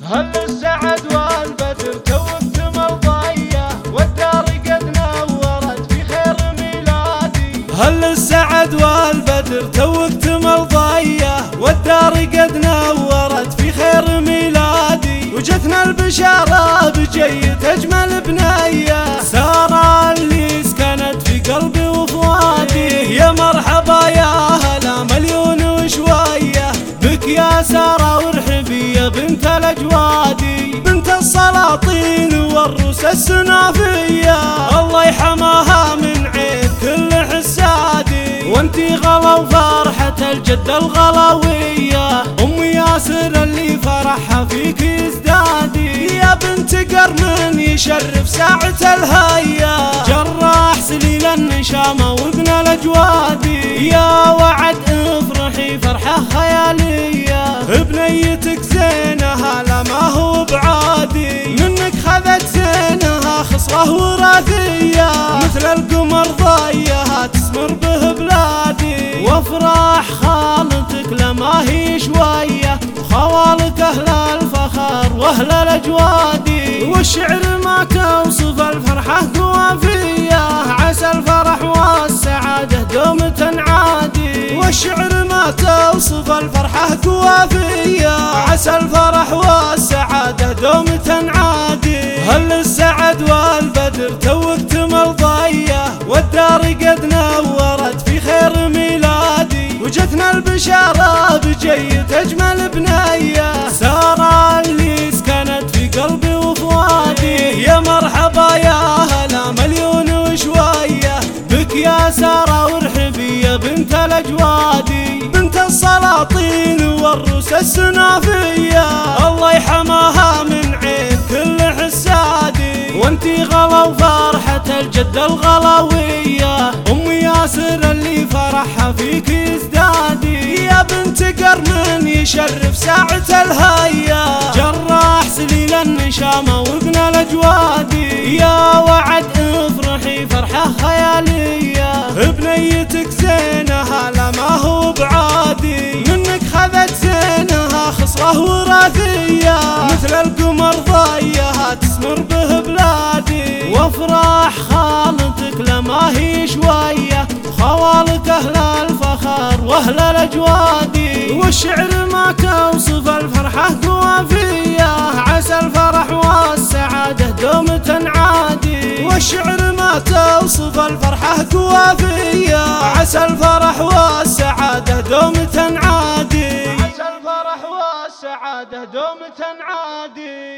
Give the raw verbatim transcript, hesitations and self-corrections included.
هل السعد والبدر توك مرضية والدار قد نورت في خير ميلادي. هل السعد والبدر توك مرضية والدار قد نورت في خير ميلادي. وجتنا البشارة بجيت أجمل بنية سارة اللي سكنت في قلبي وفؤادي. يا مرحبا يا هلا مليون وشوية بك يا سارة وارحبي يا بنت الأجوادي. بنت السلاطين والروس السنافية الله يحماها من عين كل حسادي. وانتي غلا وفرحة الجدة الغلاوية أم ياسر اللي فرحها فيك يزدادي. يا بنت قرن يشرف ساعة الهيا جراح سليل النشامة وابن الأجوادي. يا وعد افرحي فرحة خيالية بنيتك زينها لا ما هو بعادي. منك خذت زينها خصرة وراثية مثل القمر ضيها تسمر به بلادي. وافراح خالتك لما هي شوية وخوالك أهل الفخر وأهل الأجوادي. والشعر ما توصف الفرحة قوافية عسى الفرح والسعادة دوم تنعادي. والشعر ما توصف الفرحة قوافية عسى الفرح والسعادة دوم تنعادي. هل السعد والبدر توك مرضية والدار قد نورت في خير ميلادي. وجتنا البشارة بجيت أجمل بنية سارة اللي سكنت في قلبي وفؤادي. يا مرحبا يا هلا مليون وشوية بك يا سارة وارحبي يا بنت الأجوادي. بنت السلاطين والروس السنافية الله يحماها من عين كل حسادي. وانتي غلا وفرحة الجدة الغلاوية أم ياسر اللي فرحها فيك يزدادي. يا بنت قرن يشرف ساعة الهيا جراح سليل النشامة وابن الأجوادي. يا وعد افرحي فرحة خيالية بنيتك زينها لا ما هو بعادي. منك خذت زينها خصرة وراثية مثل القمر ضيها تسمر به بلادي. وافراح خالتك لما هي شوية وخوالك أهل الفخر وأهل الأجوادي. والشعر ما توصف الفرحة قوافية عسى الفرح والسعادة دوم تنعادي. والشعر ما توصف الفرحة قوافية عسى الفرح والسعادة دوم تنعادي. عسى الفرح والسعادة دوم تنعادي.